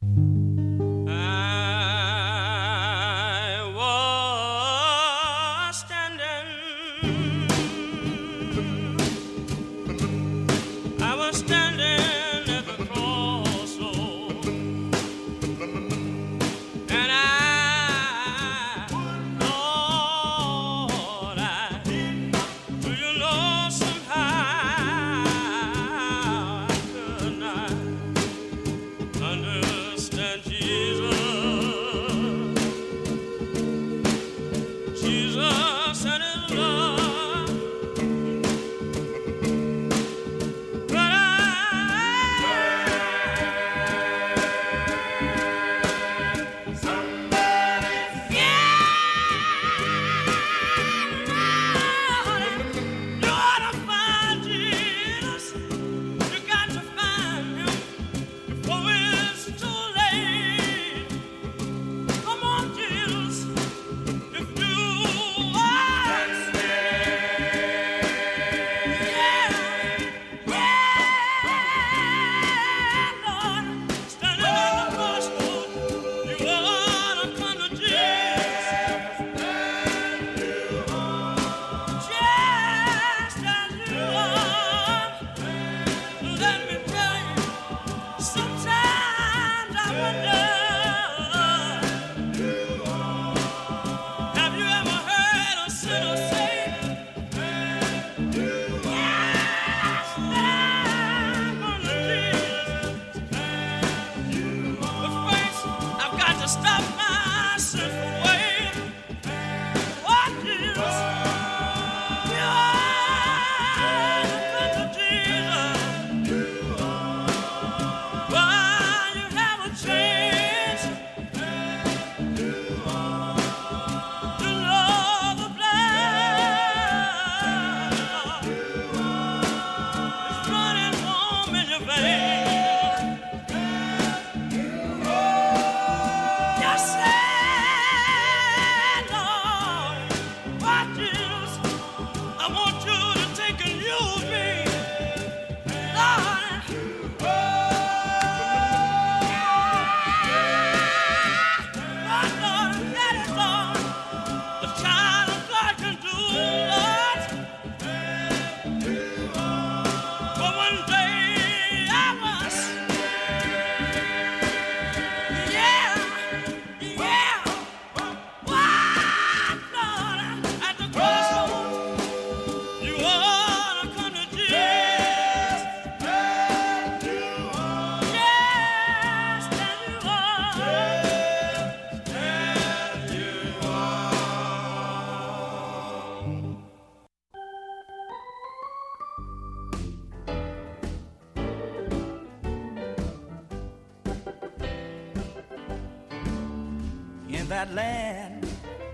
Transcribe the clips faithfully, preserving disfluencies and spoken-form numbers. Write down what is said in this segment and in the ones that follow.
That land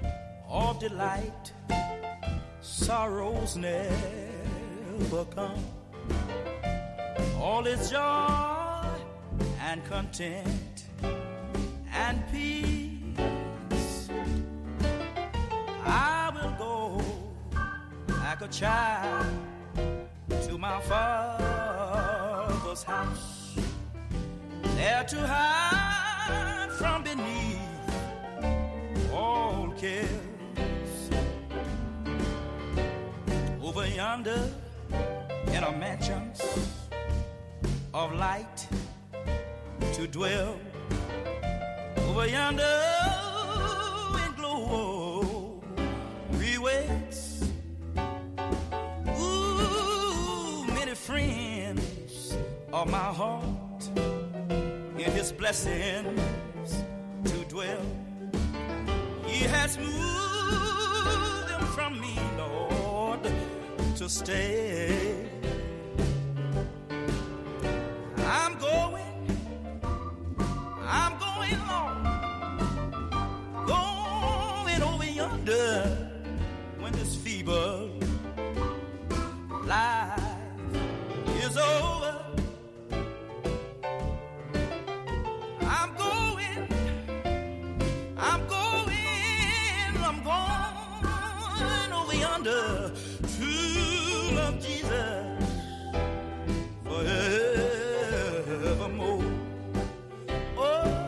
of delight, sorrows never come. All is joy and content and peace. I will go like a child to my father's house, there to hide from beneath all cares. Over yonder in a mansions of light to dwell. Over yonder in glory waits. Ooh, many friends of my heart in his blessings to dwell. He has moved them from me, Lord, to stay. I'm going, I'm going, Lord, going over yonder when this feeble life is over. I'm going, I'm going. I'm going over yonder to love Jesus forevermore. Oh,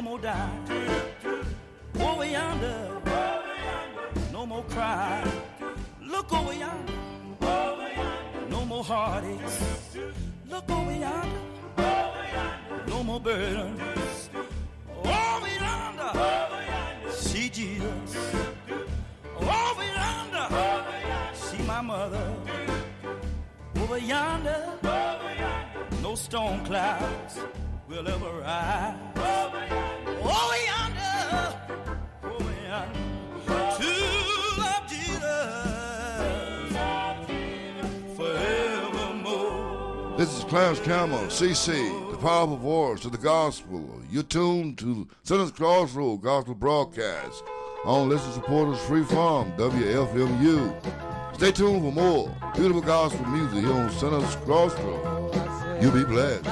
more dying. Over yonder, no more crying. Look over yonder, no more heartaches. Look over yonder, no more burdens. Over yonder, see Jesus. Over yonder, see my mother. Over yonder, no storm clouds will ever rise. Over yonder, over yonder, to love Jesus forevermore. This is Clarence Campbell, C C, the powerful voice of the gospel. You're tuned to Sinners Crossroad Gospel Broadcast on Listen Supporters Free Farm, W F M U. Stay tuned for more beautiful gospel music here on Sinners Crossroad. You'll be blessed.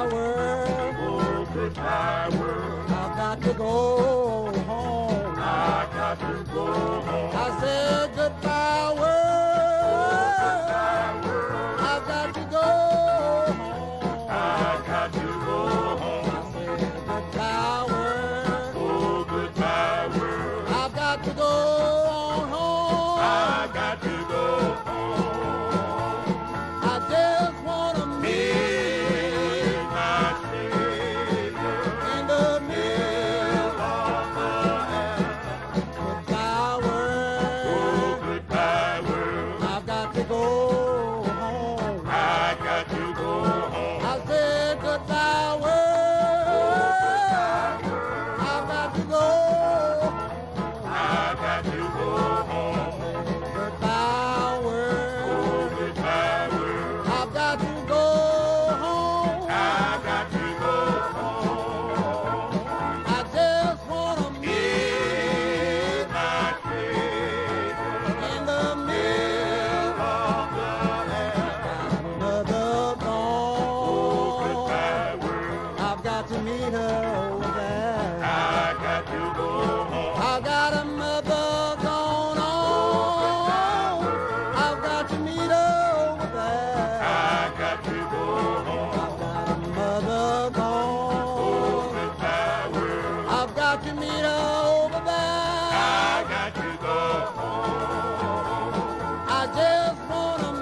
Oh, goodbye, world. I've got to go home. I got to go home. I said goodbye, world. Goodbye, world. I've got to go home. I got to go home. I said goodbye, world. Oh, goodbye, world. I've got to go on home. I got to go home. I just want to meet my Savior in the middle of the air. Goodbye, world. Oh, goodbye, world. I've got to go home. I got to go home. I said goodbye, world. Oh, goodbye, world. I've got to go home. I got to go home. Goodbye, world. Oh, goodbye, world. I've got to go home. I got to go home. I just want to meet my Savior in the middle of the air. Another dawn. Oh, goodbye, world. I've got to meet her over there. I got to go home. I got a mother gone on. I've got to meet her over there. I got to go home. I've got a mother gone. Oh, goodbye, world. I've got to meet her over there. I got to go home. I just want to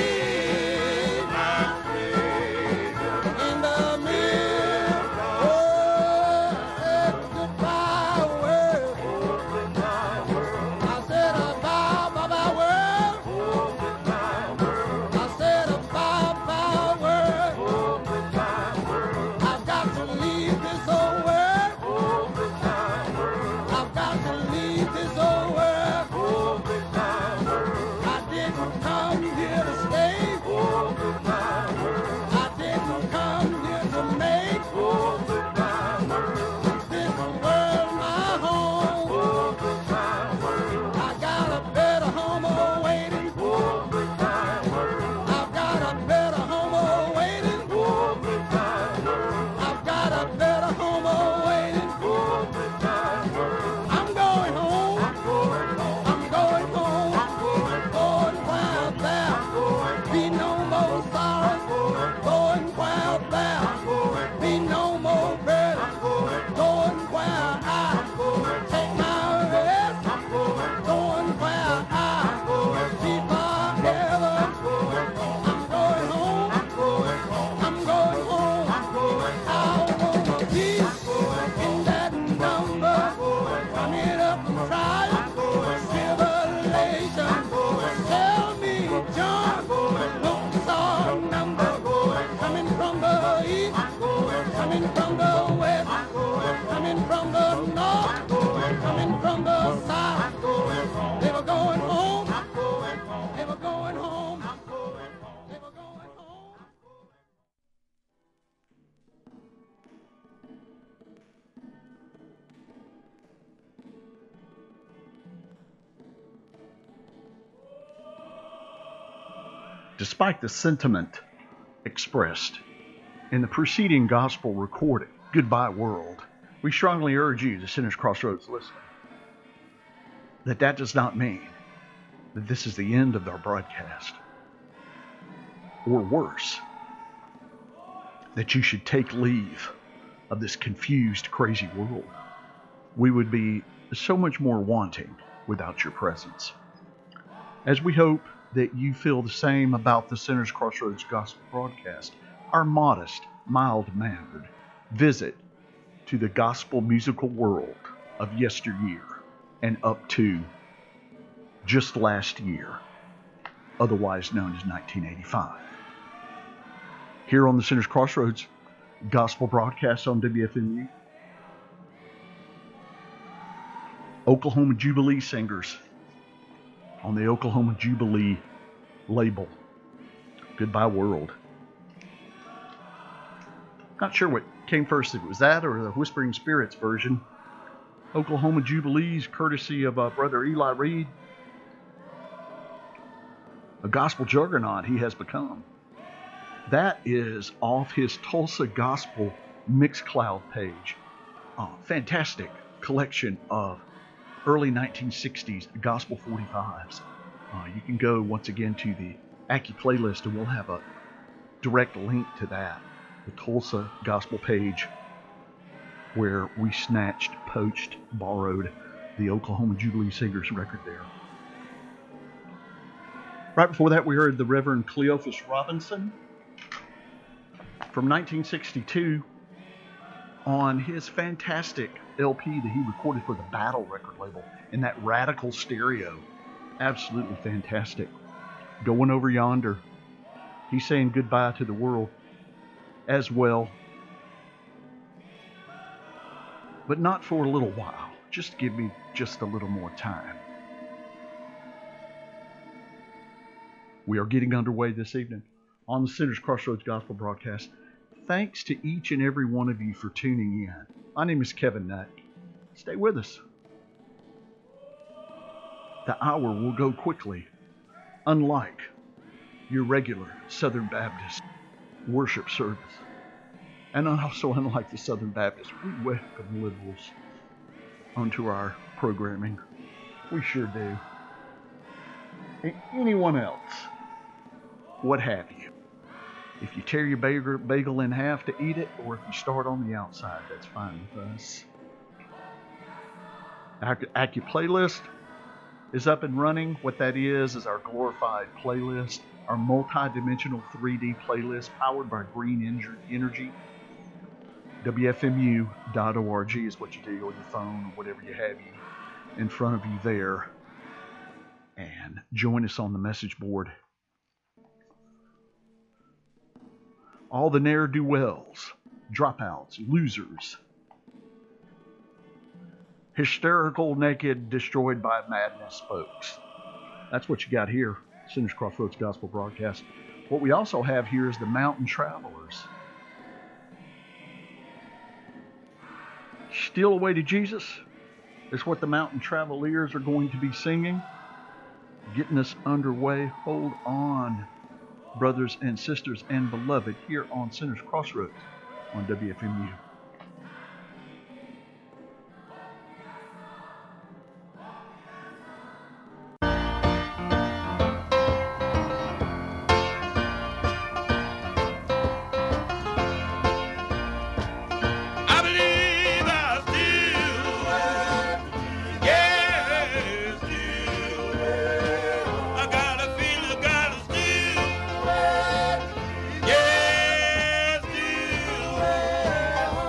meet my Savior in the middle. Oh, I said goodbye, world. Oh, goodbye, world. I said a bye, bye, bye, world. Oh, goodbye, world. I said a bye, bye, world. Oh, goodbye, world. I've got to leave this old world. Oh, goodbye, world. I've got to leave this old world. Oh, goodbye, world. I didn't come here to stay. Oh, goodbye, world. I didn't come here to make. Oh, goodbye, world. This world my home. Oh, goodbye, world. I got a better home awaiting. Oh, goodbye, world. I've got a better home awaiting. Oh, goodbye, world. I've got a better home awaiting. Oh, goodbye, world. I'm going home. I'm going home. I'm going home. I'm going going wild there. I'm going be no more sorrow. I'm going going wild there. I'm going be no more burden. I'm going going where I take my rest. I'm going going where I be forever. I'm going home. I'm going home. I'm going home. I'm going home. I'm going I wanna be in that number. Coming up and try Revelation. Tell me, John, look star number. Coming from the east, coming from the west, coming from the north, coming from the south. They were going home. They were going home. They were going home. Despite the sentiment expressed in the preceding gospel recording, Goodbye World, we strongly urge you, the Sinners Crossroads listener, that that does not mean that this is the end of our broadcast. Or worse, that you should take leave of this confused, crazy world. We would be so much more wanting without your presence. As we hope that you feel the same about the Sinners Crossroads Gospel broadcast, our modest, mild-mannered visit to the gospel musical world of yesteryear and up to just last year, otherwise known as nineteen eighty-five. Here on the Sinners Crossroads Gospel broadcast on W F M U, Oklahoma Jubilee singers on the Oklahoma Jubilee label, Goodbye World. Not sure what came first, if it was that or the Whispering Spirits version. Oklahoma Jubilees, courtesy of uh, Brother Eli Reed. A gospel juggernaut he has become. That is off his Tulsa Gospel Mixcloud page. Oh, fantastic collection of early nineteen sixties Gospel forty-fives. Uh, you can go once again to the Aki playlist and we'll have a direct link to that. The Tulsa Gospel page where we snatched, poached, borrowed the Oklahoma Jubilee Singers record there. Right before that, we heard the Reverend Cleophas Robinson from nineteen sixty-two on his fantastic L P that he recorded for the Battle record label in that Radical stereo. Absolutely fantastic. Going Over Yonder. He's saying goodbye to the world as well. But not for a little while. Just give me just a little more time. We are getting underway this evening on the Sinners Crossroads Gospel broadcast. Thanks to each and every one of you for tuning in. My name is Kevin Nutt. Stay with us. The hour will go quickly, unlike your regular Southern Baptist worship service. And also unlike the Southern Baptist, we welcome liberals onto our programming. We sure do. And anyone else, what have you. If you tear your bagel in half to eat it, or if you start on the outside, that's fine with us. Aki playlist is up and running. What that is, is our glorified playlist, our multi-dimensional three D playlist powered by Green Energy. W F M U dot org is what you do on your phone or whatever you have you in front of you there. And join us on the message board. All the ne'er-do-wells, dropouts, losers, hysterical, naked, destroyed by madness folks. That's what you got here, Sinners Crossroads Gospel broadcast. What we also have here is the Mountain Travelers. Steal Away to Jesus is what the Mountain Travelers are going to be singing. Getting us underway. Hold on, brothers and sisters and beloved, here on Sinners Crossroads on W F M U. Yeah.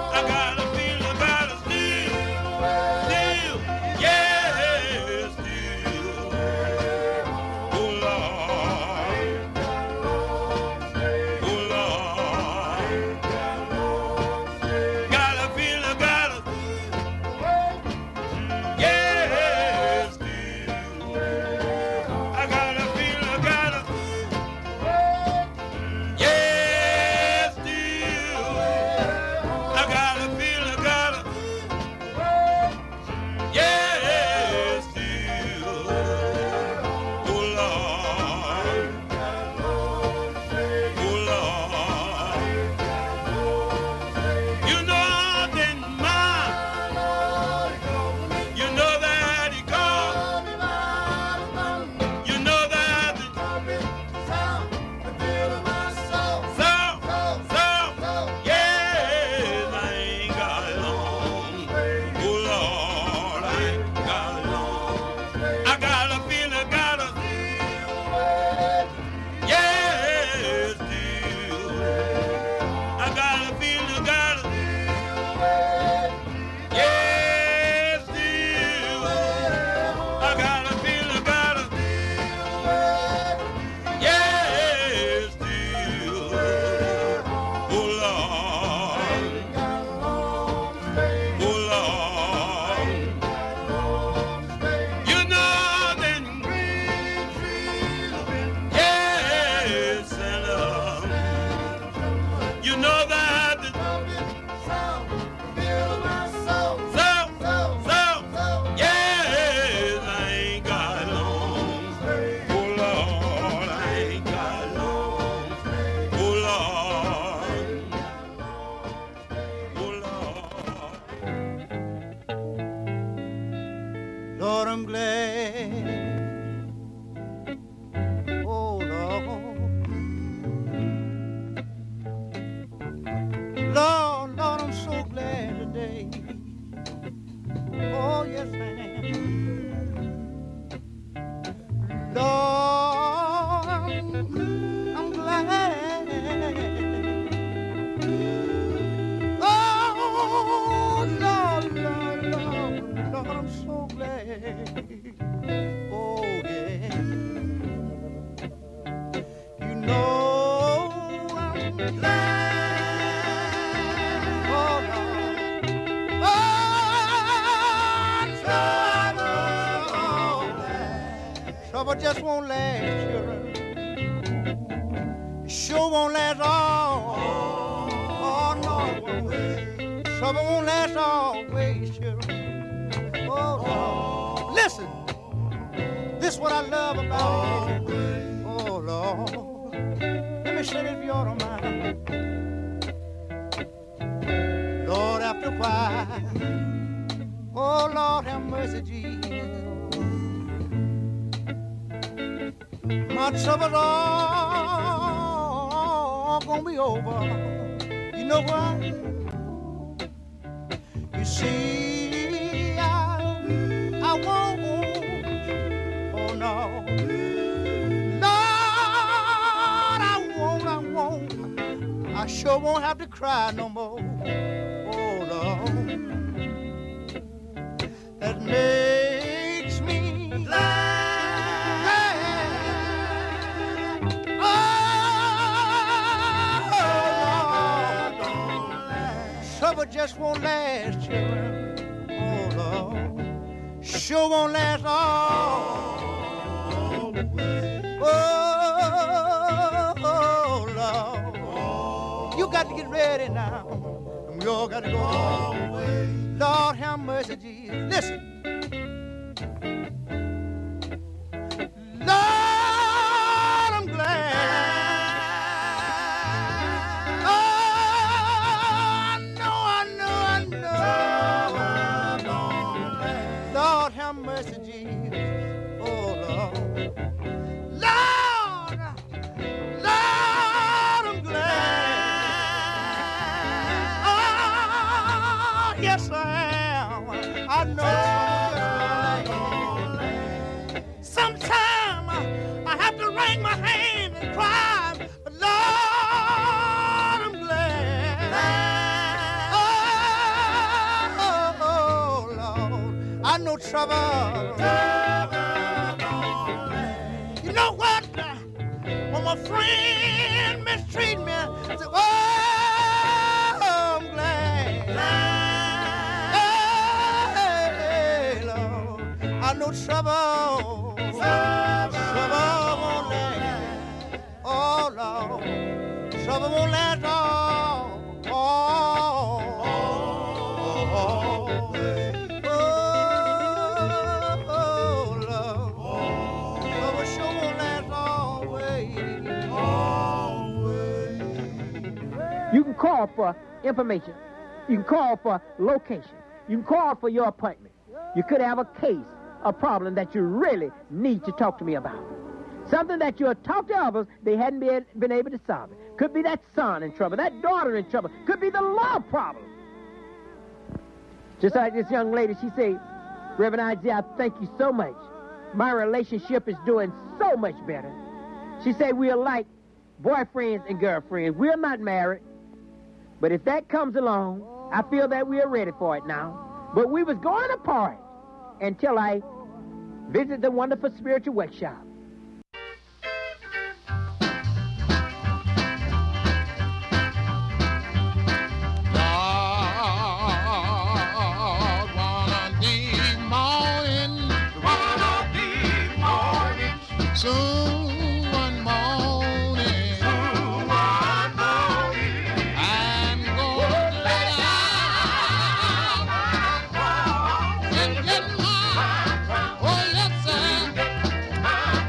Trouble just won't last, children. It sure won't last all. Oh, no, it won't. Trouble won't last always, children. Oh, no. Listen, this is what I love about it. Oh, Lord. Let me say this if you don't mind. Lord, after a while, oh, Lord, have mercy, Jesus. My troubles all gonna be over. You know why? You see, I, I won't, oh no. Lord, I won't, I won't. I sure won't have to cry no more. Oh Lord. That makes me glad. Trouble just won't last, children. Oh, Lord. Sure won't last all. Oh, oh, Lord. You got to get ready now. We all got to go home. Lord, have mercy, Jesus. Listen. Lord, I'm glad. Mercy, Jesus. Oh, Lord. Lord, Lord, I'm glad. Oh, yes, I am. I know. Sometimes I have to wring my hands and cry, but Lord, I'm glad. Oh, oh, oh, Lord. I know trouble. You know what? When my friend mistreat me, I say, oh, I'm glad. Hey, Lord, I know trouble. Trouble won't last. Oh, Lord, trouble won't last all. Oh, oh, oh, oh. You can call for information. You can call for location. You can call for your appointment. You could have a case, a problem that you really need to talk to me about. Something that you'll talk to others, they hadn't been, been able to solve it. Could be that son in trouble, that daughter in trouble. Could be the law problem. Just like this young lady, she said, Reverend Isaiah, thank you so much. My relationship is doing so much better. She said we are like boyfriends and girlfriends. We're not married. But if that comes along, I feel that we are ready for it now. But we was going apart until I visit the wonderful spiritual workshop. Oh, yes, sir.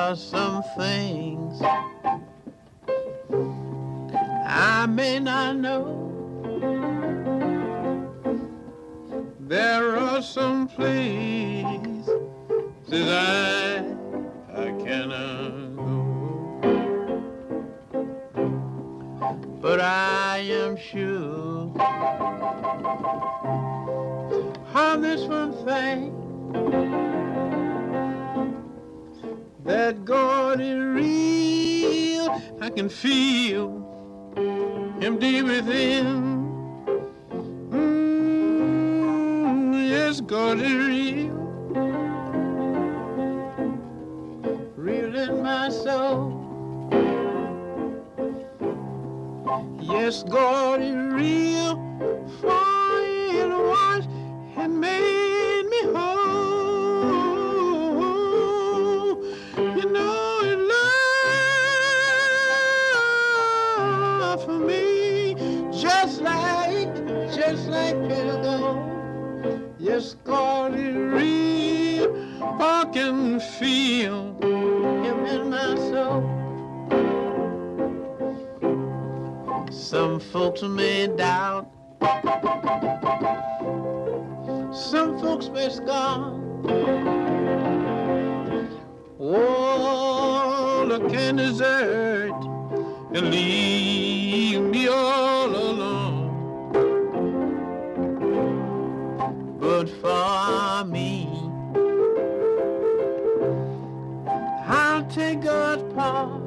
are some things I may not know. There are some places I, I cannot go. But I am sure of this one thing, that God is real. I can feel Him deep within. Mm, yes, God is real, real in my soul. Yes, God is real, for He washed and made me whole. You know His love for me, just like, just like pure gold. Yes, God is real, I can feel Him in my soul. Some folks may doubt, some folks may scorn. Oh, look can desert and leave me all alone. But for me, I'll take God's part.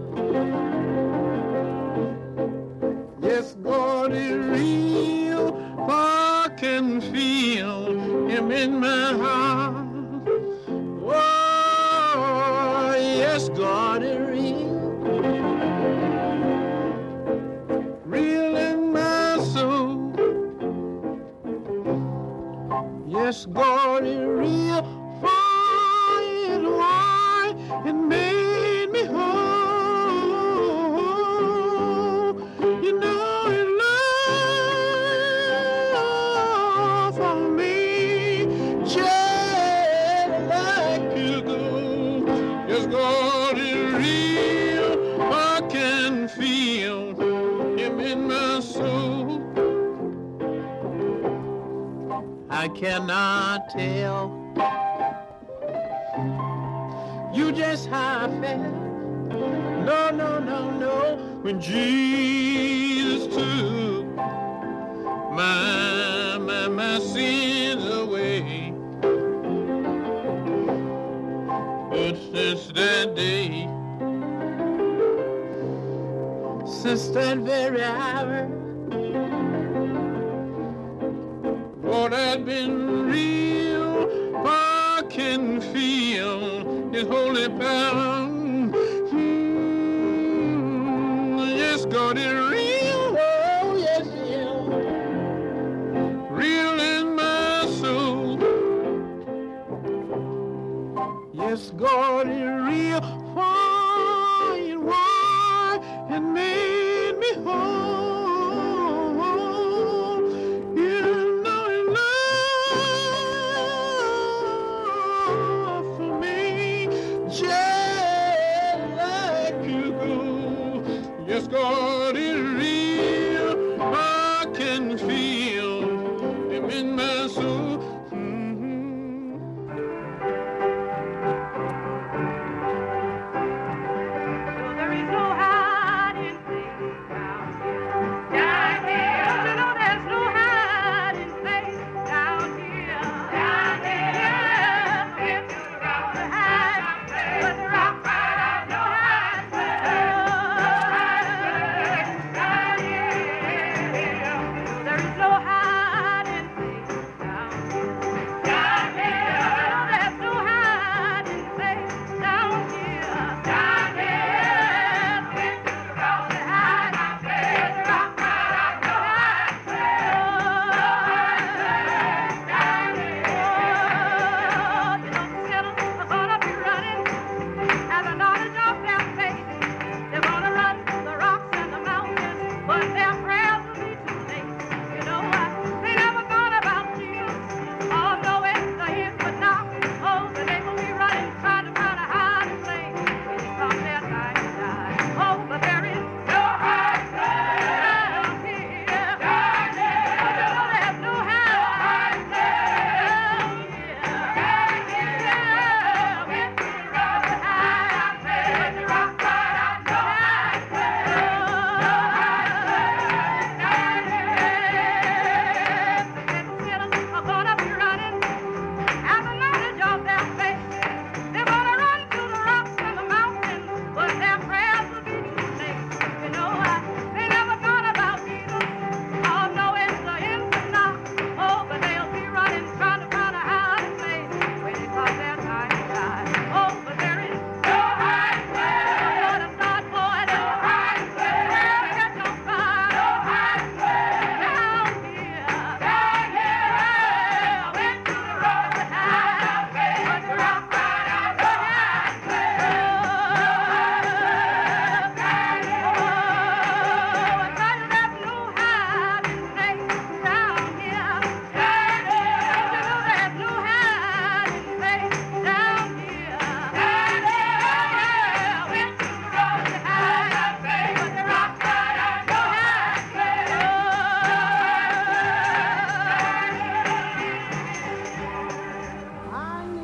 Yes, God is real, I can feel Him in my heart. Oh, yes, God is real, real in my soul. Yes, God is real, for His why it made me whole. You know His love for me, just like pure gold. Yes, God is real, I can feel Him in my soul. I cannot tell you just how I felt. No, no, no, no. When Jesus took my, my, my sins away. But since that day, since that very hour, Lord, I've been real, I can feel His holy power. Mm, yes, God is real, oh yes, He is, real in my soul. Yes, God is real, why and why and made me whole. Yes, God is real, I can feel Him in my soul. Mm-hmm. Well, there is no hiding place down here. Down here. You know there's no hiding place down here. Down here. Yeah. If you're around the hide, but the rock right out, no hiding place. There is no hiding place down here.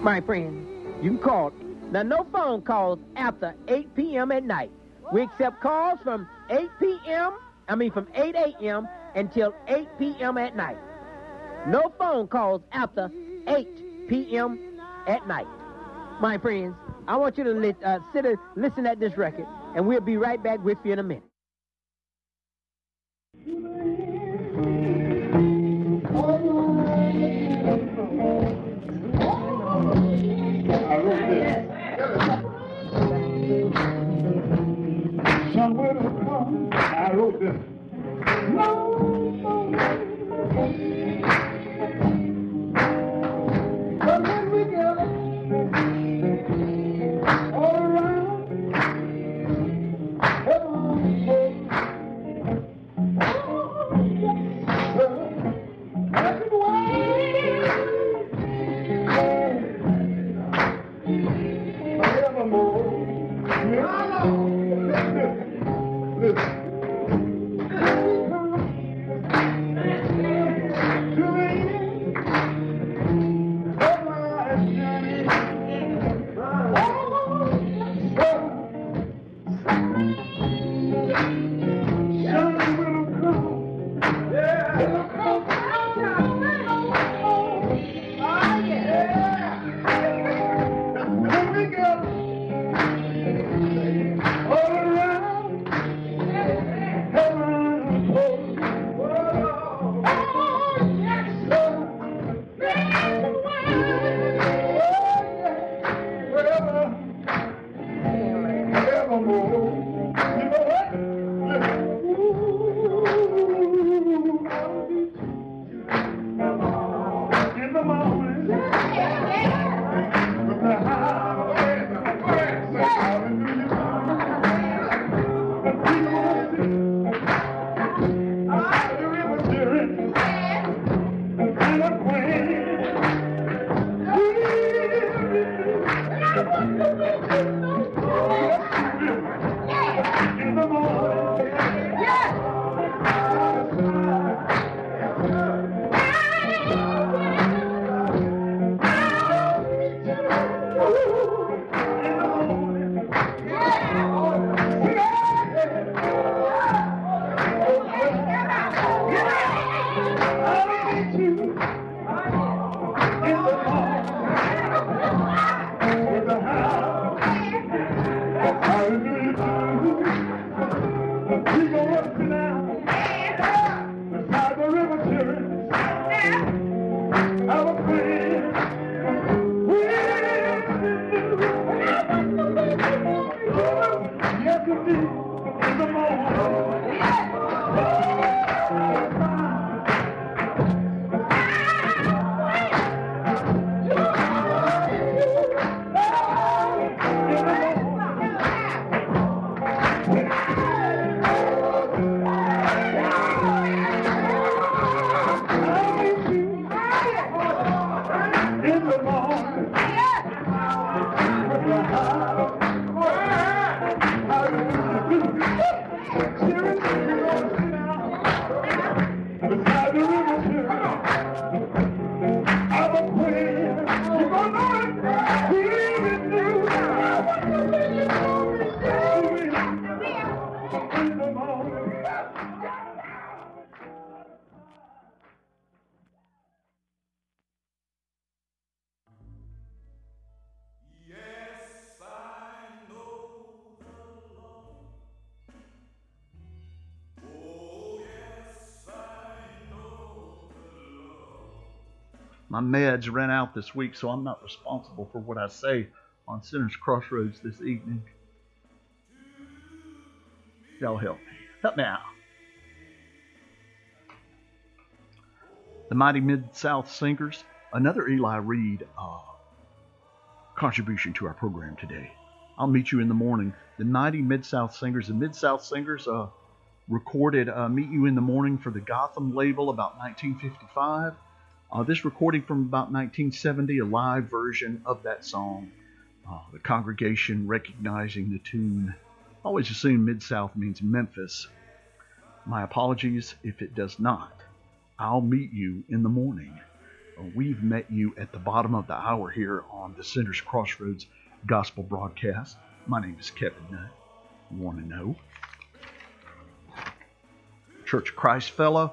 My friends, you can call. Now, no phone calls after eight p.m. at night. We accept calls from eight p.m., I mean from eight a.m. until eight p.m. at night. No phone calls after eight p.m. at night. My friends, I want you to li- uh, sit and listen at this record, and we'll be right back with you in a minute. I wrote this. Somewhere to come. I wrote this. But when we get all around, My meds ran out this week, so I'm not responsible for what I say on Sinners Crossroads this evening. Y'all help me. Help me out. The Mighty Mid-South Singers, another Eli Reed uh, contribution to our program today. I'll meet you in the morning. The Mighty Mid-South Singers. The Mid-South Singers uh, recorded uh, Meet You in the Morning for the Gotham label about nineteen fifty-five. Uh, this recording from about nineteen seventy, a live version of that song. Uh, the congregation recognizing the tune. Always assume Mid-South means Memphis. My apologies if it does not. I'll meet you in the morning. We've met you at the bottom of the hour here on the Sinners Crossroads Gospel Broadcast. My name is Kevin Nutt. You want to know? Church of Christ fellow.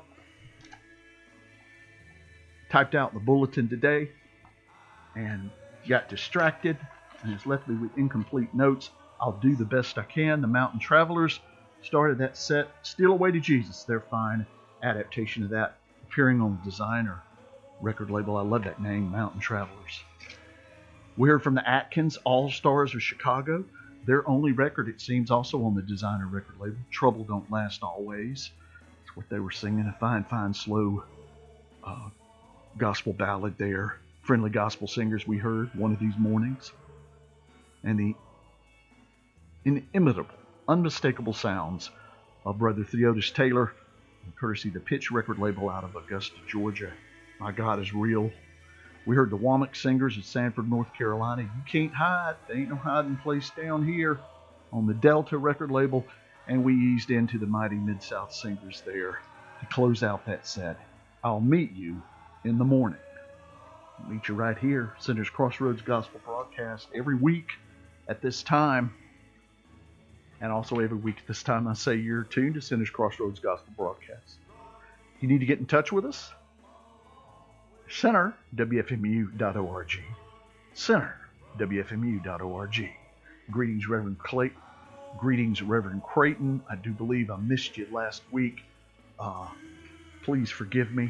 Typed out the bulletin today and got distracted and has left me with incomplete notes. I'll do the best I can. The Mountain Travelers started that set, Steal Away to Jesus, their fine adaptation of that, appearing on the Designer record label. I love that name, Mountain Travelers. We heard from the Atkins All-Stars of Chicago, their only record, it seems, also on the Designer record label, Trouble Don't Last Always. That's what they were singing, a fine, fine, slow uh, gospel ballad there. Friendly Gospel Singers we heard one of these mornings. And the inimitable, unmistakable sounds of Brother Theodis Taylor, courtesy of the Pitch record label out of Augusta, Georgia. My God is real. We heard the Womack Singers at Sanford, North Carolina. You can't hide. There ain't no hiding place down here on the Delta record label. And we eased into the mighty Mid-South Singers there to close out that set. I'll meet you in the morning. I'll meet you right here, Sinners Crossroads Gospel Broadcast, every week at this time. And also every week at this time I say you're tuned to Sinners Crossroads Gospel Broadcast. You need to get in touch with us. Center, W F M U dot org. Center, W F M U dot org. Greetings, Reverend Clay. Greetings, Reverend Creighton. I do believe I missed you last week. Uh, please forgive me.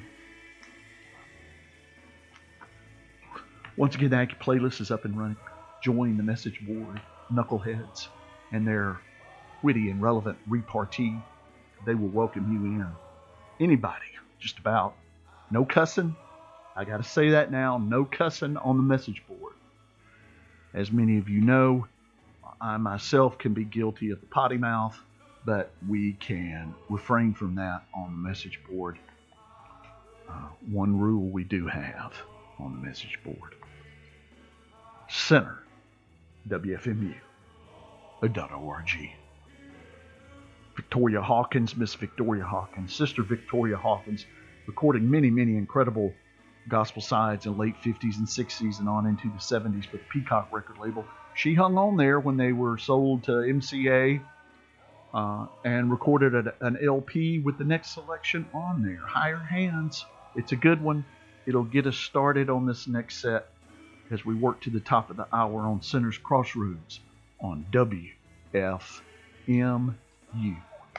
Once again, the Anchor playlist is up and running. Join the message board, Knuckleheads, and their witty and relevant repartee. They will welcome you in. Anybody, just about. No cussing. I got to say that now. No cussing on the message board. As many of you know, I myself can be guilty of the potty mouth, but we can refrain from that on the message board. Uh, one rule we do have on the message board. Center, W F M U dot org. Victoria Hawkins, Miss Victoria Hawkins, Sister Victoria Hawkins, recording many, many incredible gospel sides in the late fifties and sixties and on into the seventies with the Peacock record label. She hung on there when they were sold to M C A uh, and recorded a, an L P with the next selection on there, Higher Hands. It's a good one. It'll get us started on this next set as we work to the top of the hour on Sinners Crossroads on W F M U.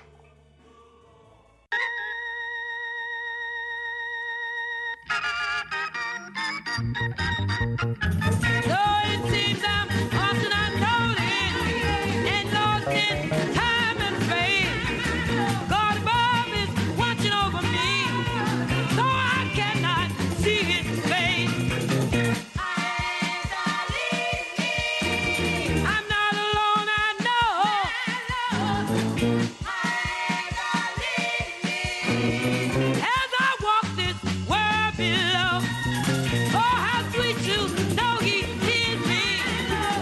Though it seems I'm often unnoticed and lost in time and space, God above is watching over me, so I cannot see His face. I'm not alone, I know. As I walk this world below, oh, how sweet to know He hears me.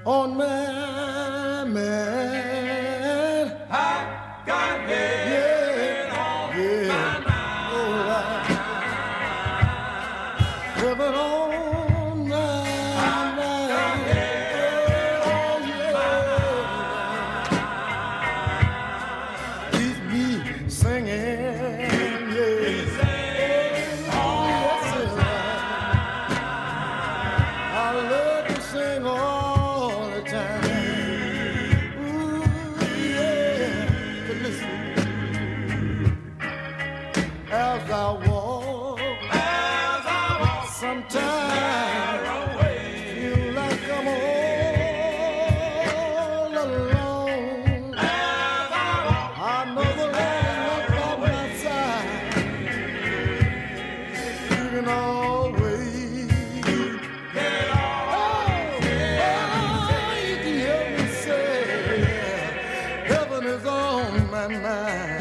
on my man. I got heaven yeah, on yeah. my mind. Oh, I, heaven on my mind. I got heaven on yeah. Keep me singing. As I walk, as I walk, sometimes feel like I'm all alone. As I walk, I know the Lord is by my side. You can always get on. Oh, oh, you can hear me say, heaven is on my mind.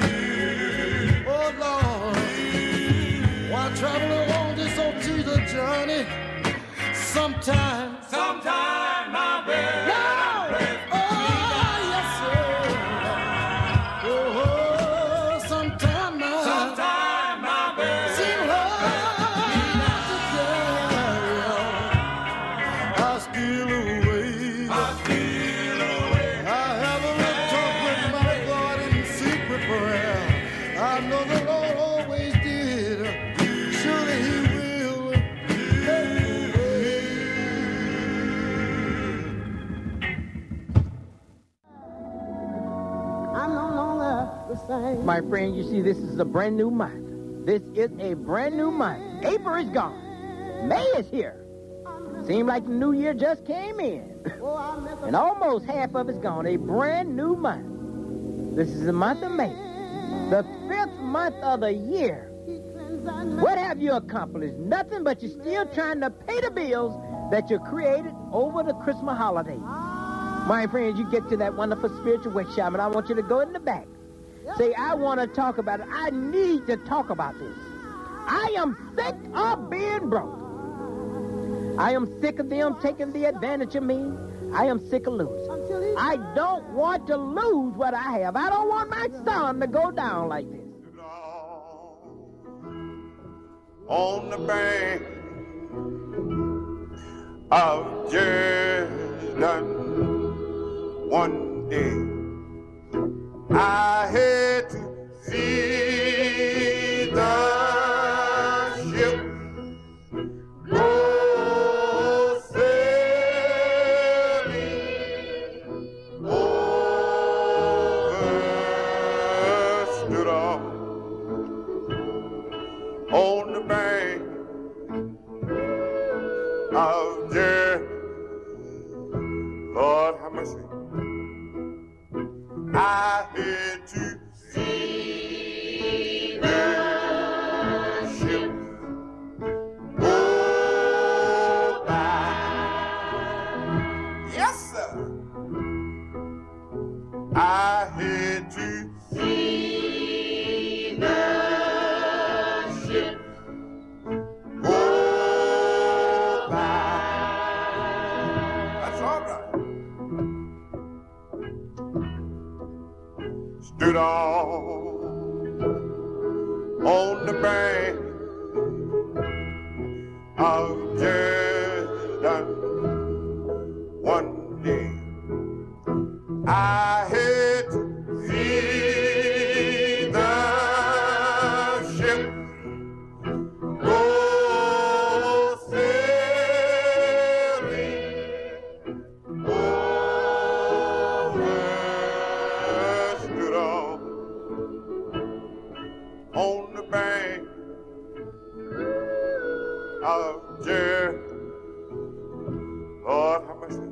Traveling along this old Jesus journey, sometime, sometime my bed. No! Oh, yes, sir. Oh, sometime my, sometime my bed. Seem hard to carry on. I steal away. I steal away. I have a little talk with my God in secret prayer. I know the Lord always did. Surely he will make a way. I'm no longer the same. My friend, you see, this is a brand new month. This is a brand new month. April is gone. May is here. Seemed like the new year just came in. And almost half of it's gone. A brand new month. This is the month of May. The fifth month of the year. What have you accomplished? Nothing, but you're still trying to pay the bills that you created over the Christmas holidays. My friends, you get to that wonderful spiritual workshop, and I want you to go in the back. Say, I want to talk about it. I need to talk about this. I am sick of being broke. I am sick of them taking the advantage of me. I am sick of losing. I don't want to lose what I have. I don't want my son to go down like this. On the bank of Jordan, one day I had to see the ship go sailing over, stood off on the bank of Jordan. Lord have mercy. I had to see the ship go by. Yes, sir. I had to see the ship go by. That's all right. Stood on on the bank of Jordan one day. I had to see the ship go sailing over, stood on on the bank of Jordan. Lord have mercy.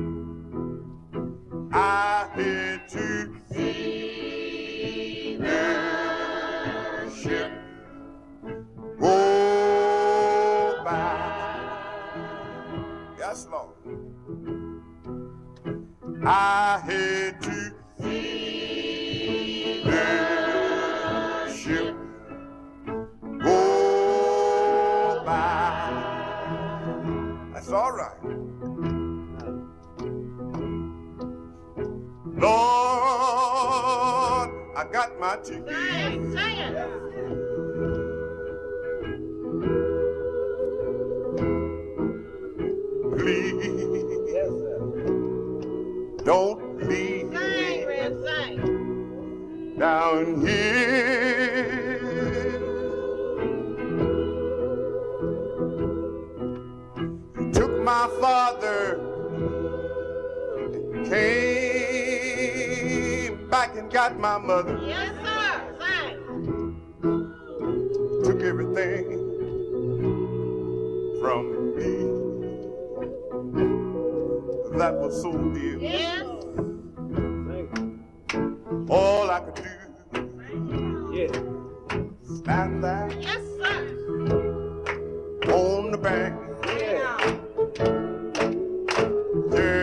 I had to see the ship go by. Yes, Lord. I had to see the ship go by. That's all right. Lord, I got my ticket. Sing, sing it. Please, don't leave Sing, me Red, sing. down here. You took my father, came back and got my mother, Yes, sir. Sing. took everything from me that was so dear. Yes. All I could do, stand there Yes, sir. on the bank. Yeah. Yeah.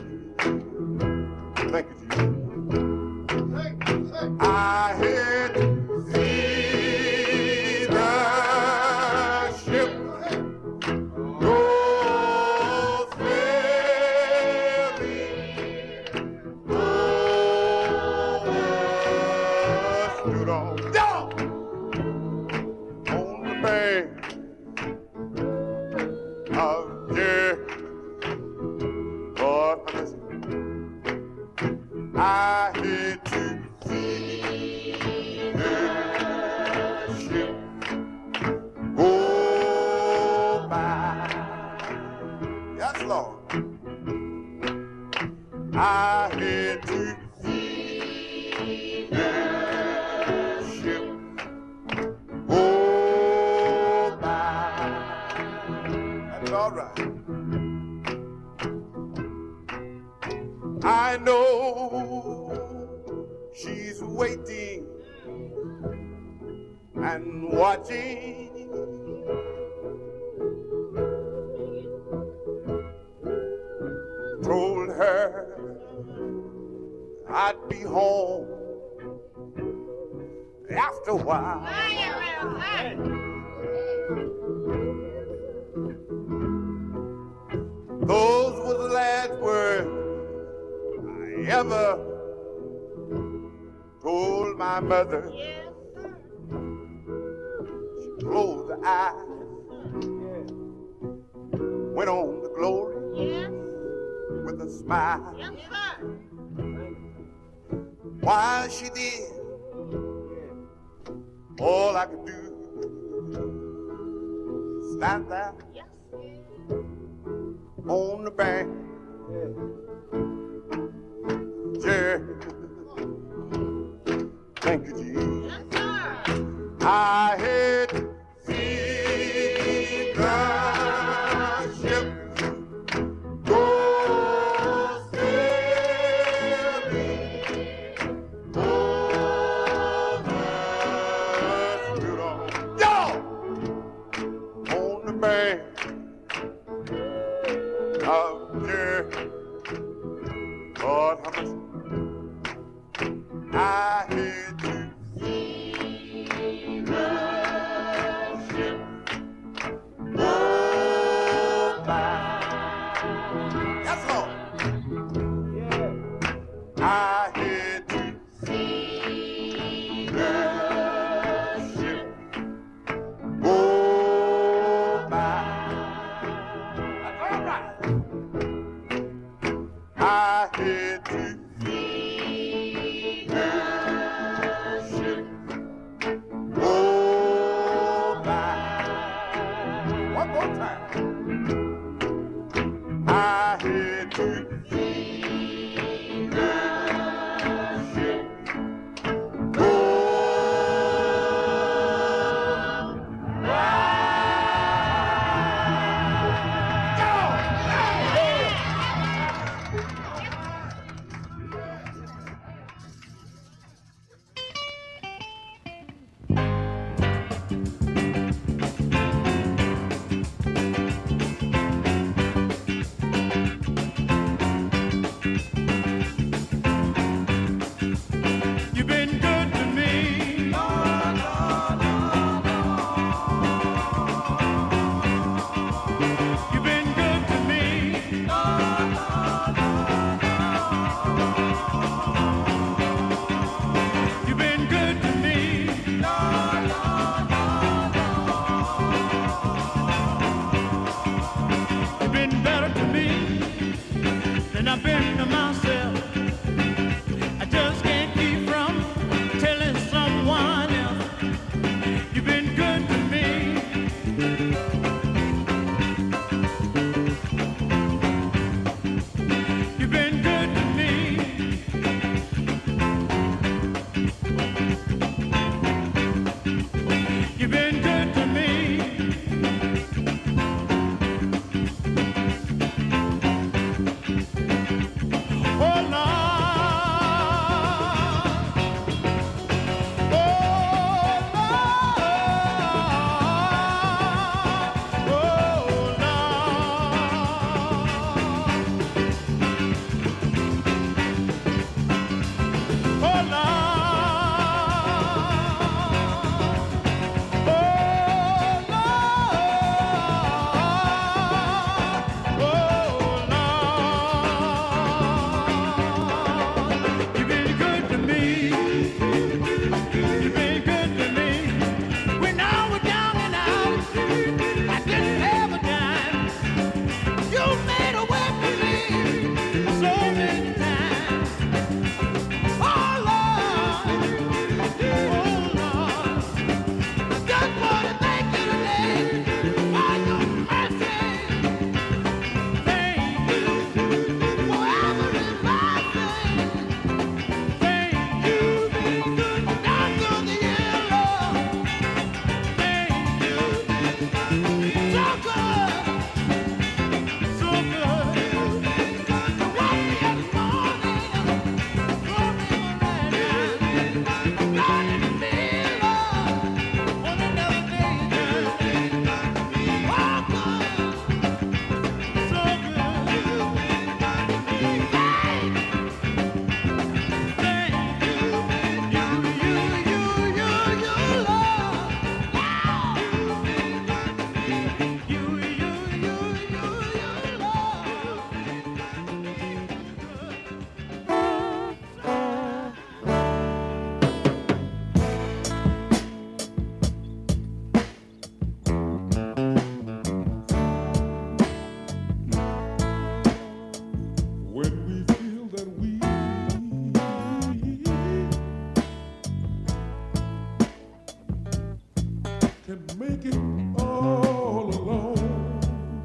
Thank you, Jesus. I had to see the ship go sailing over, stood on, down on the bank of yeah. Lord, have mercy. I had to see the ship go by. Yes, Lord. I had to see the ship go by. That's all right. I know she's waiting and watching. Told her I'd be home after a while. Sing it, Red, sing. Those were the last words I ever told my mother. Yes, sir. She closed her eyes, went on to glory Yes. with a smile. Yes, sir. While she did, all I could do stand there Yes. on the bank. Yeah. Thank you, Jesus. Yes, sir. I had seen the ship go sailing over, stood on, down on the bank of yeah. Lord, how much I had to see the ship go by. Yes, Lord. I had to see the ship go by. That's all right. I had to see the ship go by. One more time. I had to see the ship go by. And I've been to myself. I just can't keep from telling someone else. You've been good to me. You've been good to me. You've been good to me. Oh Lord, oh Lord, oh Lord, oh Lord. You've been good to me. You've been good to me. When I was down and out, I didn't have a dime. You made a way for me so many times. Oh Lord, oh Lord, I just want to thank you today for your mercy. Thank you for every blessing. Thank you, down through the years, Lord. Thank you, so good, so good. Woke me up this morning, drove me right down. Started me, Lord, on another day, girl. Oh, good, so good. Thank you, you, you, you, you, you, Lord. You, you, you, you, you, When we feel that we can make it all alone,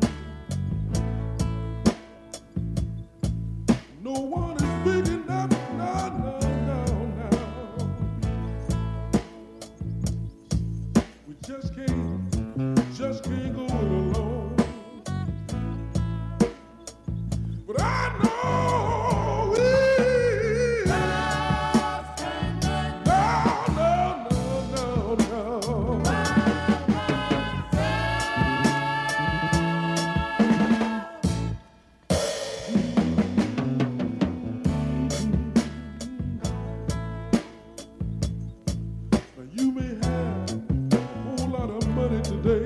no one is big enough, no, no, no, no. We just can't, just can't go it alone. But I know we no, no, no, no, no. Now you may have a whole lot of money today,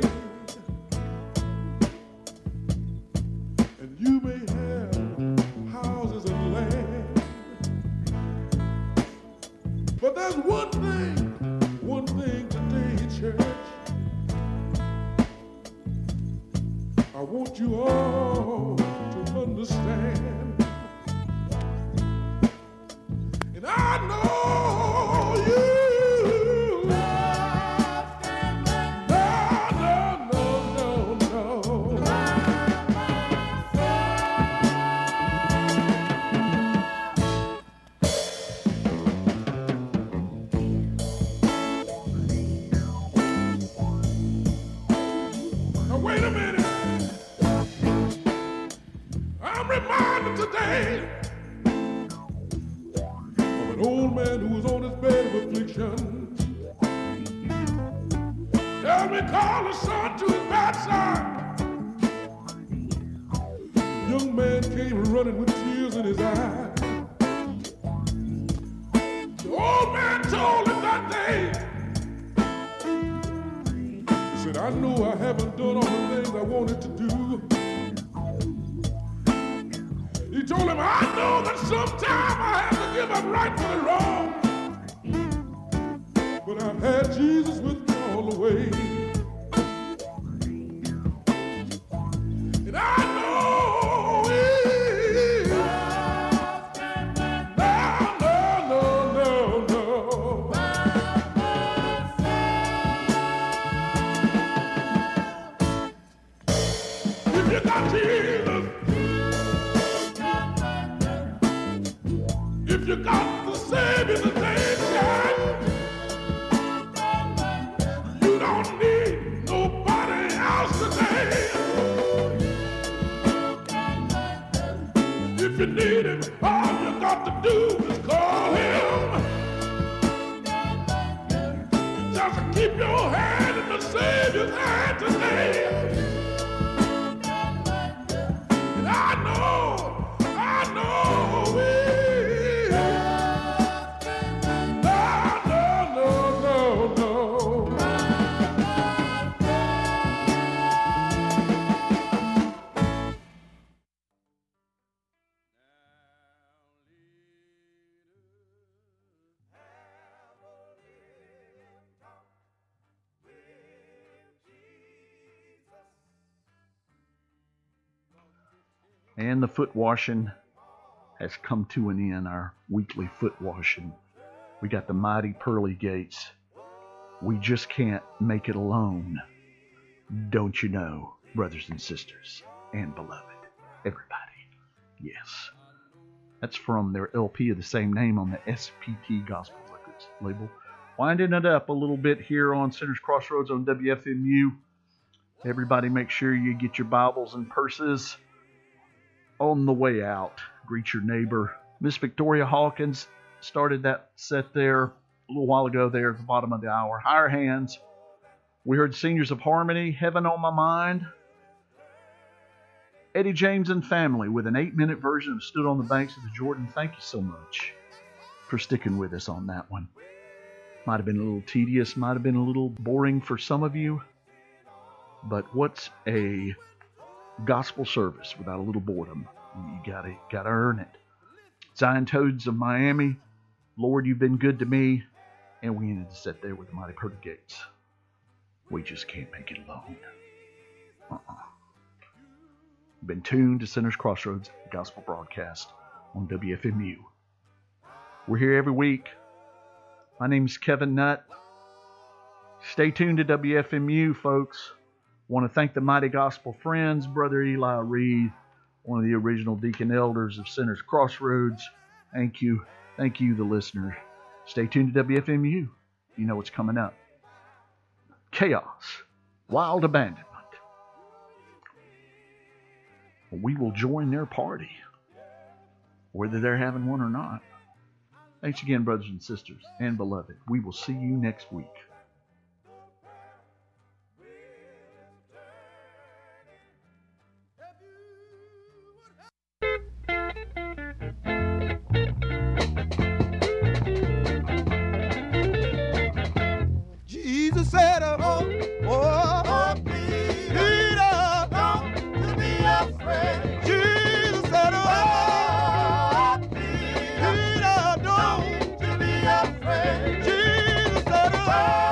and you may have houses and land. But there's one thing, one thing today, church. I want you all to understand. And I know you. No, no, no, no, no. Now wait a minute. I'm reminded today of an old man who was on his bed of affliction. Tell me, call his son to his bedside. Young man came running with tears in his eyes. The old man told him that day, he said, I know I haven't done all the things I wanted to do. He told him, I know that sometime I have to give up right for the wrong. But I've had Jesus with me all the way. And I know he You got the Savior today, child. You don't need nobody else today. If you need him, all you got to do is call him. Just keep your hand in the Savior's hand today. And I know, I know we. No, no, no, no, no. And the foot washing has come to an end, our weekly foot washing. We got the mighty pearly gates. We just can't make it alone. Don't you know, brothers and sisters and beloved, everybody. Yes. That's from their L P of the same name on the S P T Gospel Records label. Winding it up a little bit here on Sinners Crossroads on W F M U. Everybody make sure you get your Bibles and purses. On the way out, greet your neighbor. Miss Victoria Hawkins started that set there a little while ago there at the bottom of the hour. Higher Hands. We heard Seniors of Harmony, Heaven on My Mind. Eddie James and Family with an eight-minute version of Stood on the Banks of the Jordan. Thank you so much for sticking with us on that one. Might have been a little tedious, might have been a little boring for some of you, but what's a gospel service without a little boredom? You gotta gotta earn it. Zion Toads of Miami, Lord, you've been good to me. And we ended to sit there with the mighty pearly gates. We just can't make it alone. Uh-uh. Been tuned to Sinners Crossroads Gospel Broadcast on W F M U. We're here every week. My name's Kevin Nutt. Stay tuned to W F M U, folks. Want to thank the Mighty Gospel Friends, Brother Eli Reed, one of the original deacon elders of Sinners Crossroads. Thank you. Thank you, the listener. Stay tuned to W F M U. You know what's coming up. Chaos. Wild abandonment. We will join their party, whether they're having one or not. Thanks again, brothers and sisters and beloved. We will see you next week. Jesus said, oh, oh, oh, Peter, don't to be afraid. Jesus said, oh, Peter, don't to be afraid. Jesus said, oh.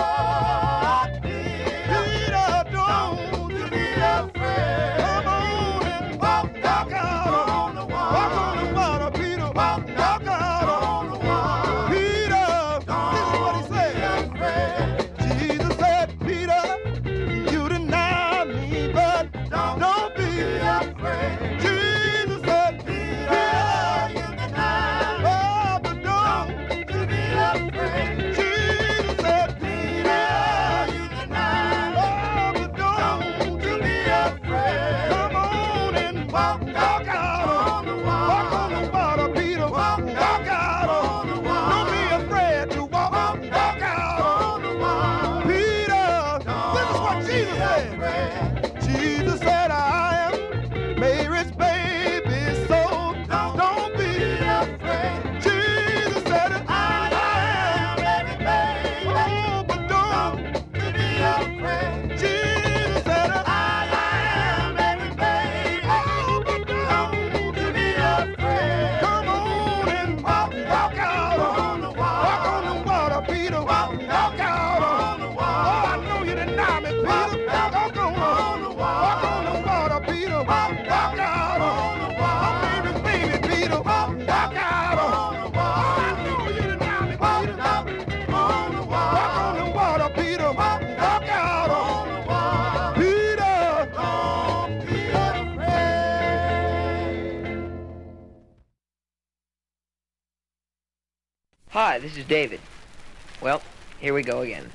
Hi, this is David. Well, here we go again.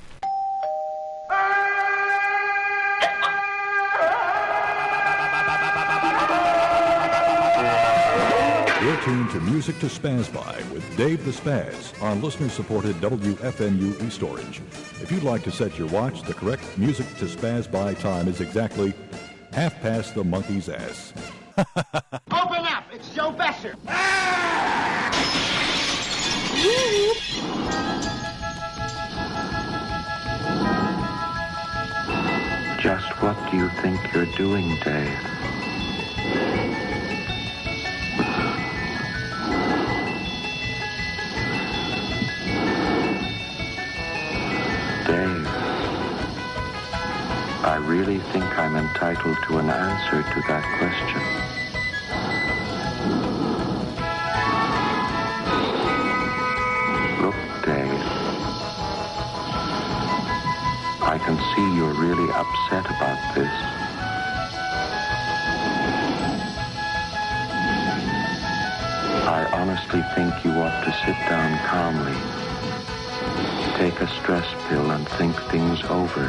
You're tuned to Music to Spaz By with Dave the Spaz on listener-supported W F M U East Orange. If you'd like to set your watch, the correct Music to Spaz By time is exactly half past the monkey's ass. Open up! It's Joe Besser! Just what do you think you're doing, Dave? Dave, I really think I'm entitled to an answer to that question. Look, Dave, I can see you're really upset about this. I honestly think you ought to sit down calmly, take a stress pill and think things over.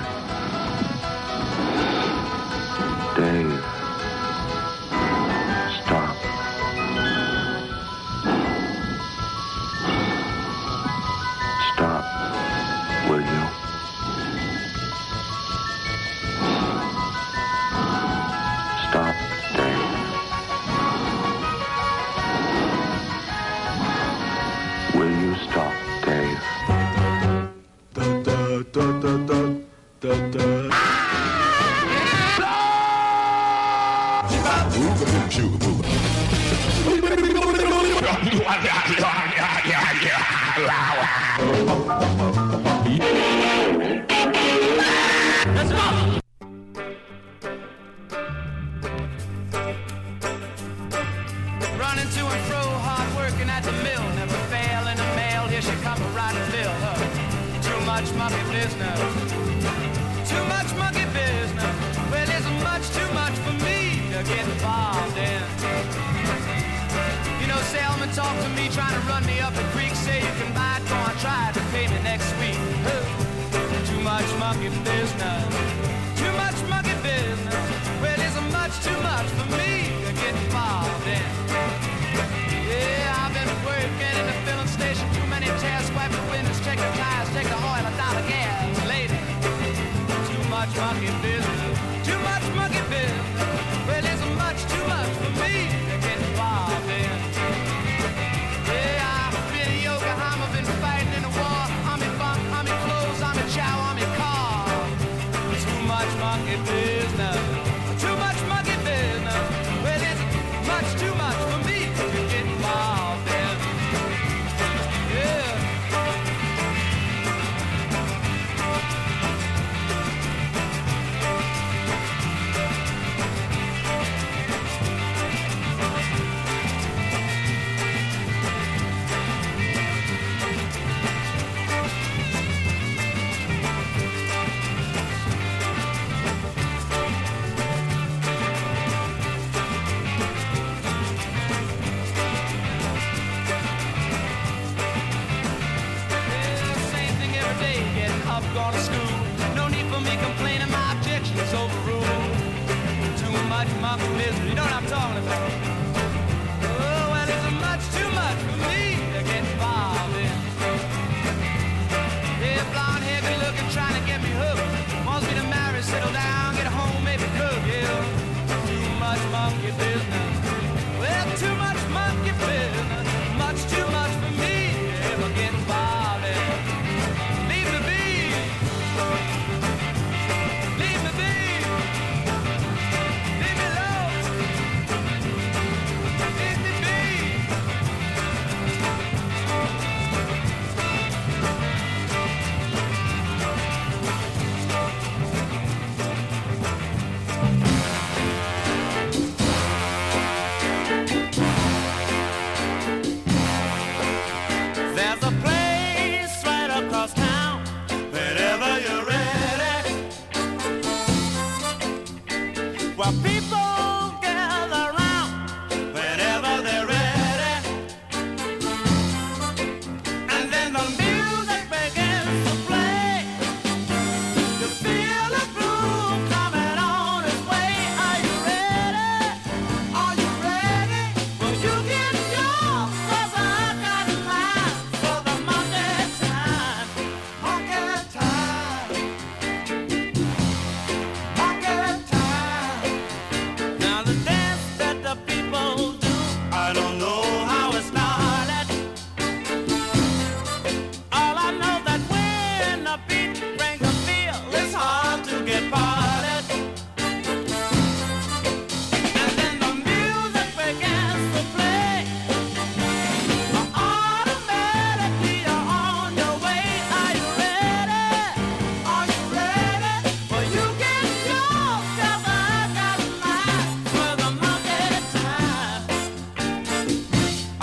Dave, stop. Stop, will you? Stop, Dave. Will you stop, Dave? Da da da da da da da. Let's go! Running to and fro, hard working at the mill, never fail in the mail. Here she comes right to fill her. Too much monkey business, too much monkey business. Well, it's much too much for me to get involved in. You know, salesman talk to me, trying to run me up the creek. Say you can buy it, go on, try it to pay me next week. Too much monkey business, too much monkey business. Well, it's much too much for me to get involved in. Yeah, I've been working in the filling station, too many tests, wipe the windows, check the tires, check the oil, a dollar gas, lady. Too much monkey business, too much monkey business. Well, it's much too much for me to get involved in. Yeah, I've been in Yokohama, been fighting in the war. I'm in bunk, I'm in clothes, I'm in chow, I'm in car.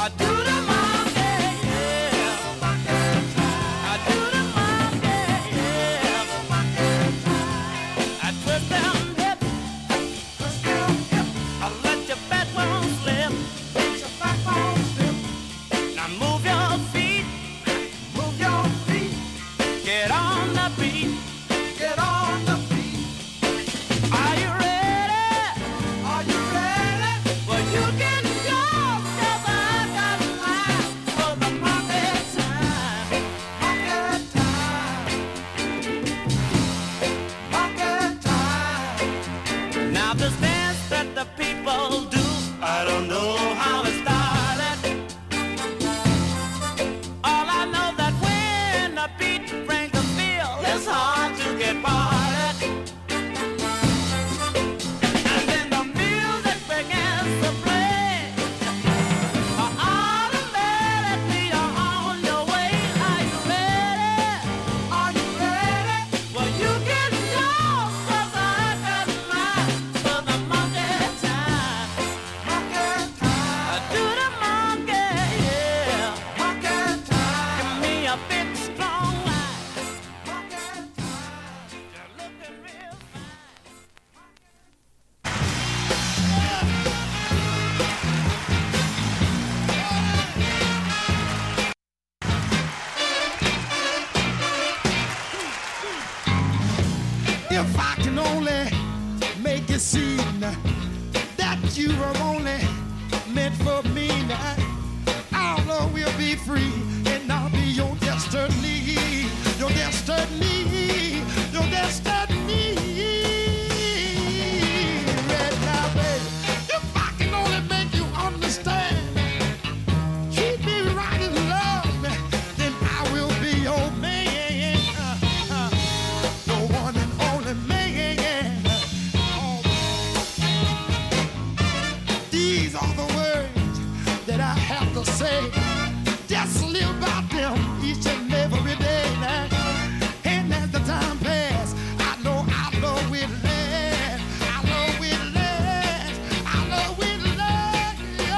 If I can only make it seem that you are only meant for me, our love will be free, and I'll be your destiny, your destiny, your destiny. Right now, baby, if I can only make you understand, treat me right and love me, then I will be your man. These are the words that I have to say. Just live by them each and every day now. And as the time passes, I know our love will last. Our love will last. Our love will last.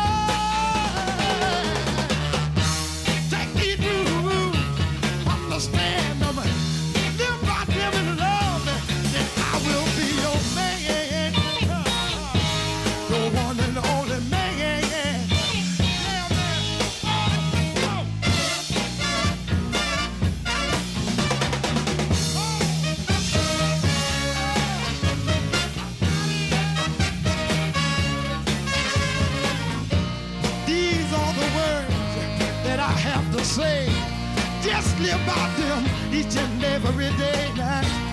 Yeah. Take these rules, understand them, live by them in love, then I will be your man. The one and only man. These are the words that I have to say. Just live by them each and every day now.